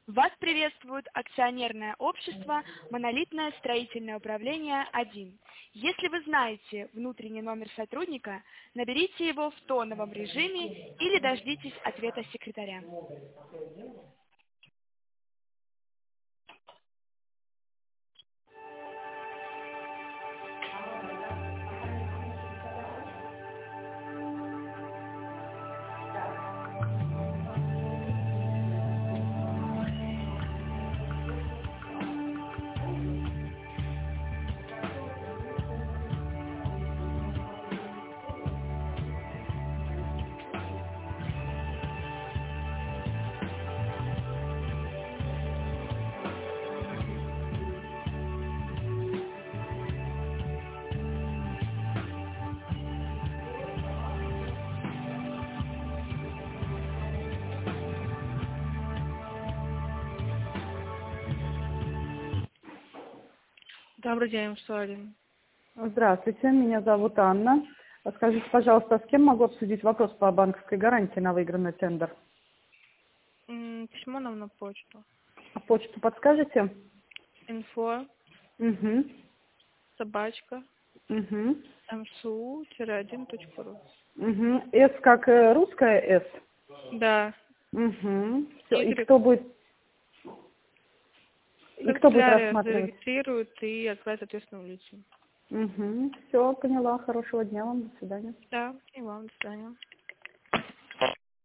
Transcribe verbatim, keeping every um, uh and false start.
Вас приветствует акционерное общество «Монолитное строительное управление один». Если вы знаете внутренний номер сотрудника, наберите его в тоновом режиме или дождитесь ответа секретаря. Добрый день, Сорин. Здравствуйте, меня зовут Анна. Скажите, пожалуйста, с кем могу обсудить вопрос по банковской гарантии на выигранный тендер? М, Письмо нам на почту. А почту подскажете? Инфо, Угу. собачка, Угу. эм эс у один точка ру. Угу. С как э, русская С? Да. Угу. Все. И Y. кто будет? И кто будет Канцелярия рассматривать? зарегистрирует и отправит ответственным лицам. Угу. Все, поняла. Хорошего дня вам. До свидания. Да, и вам до свидания.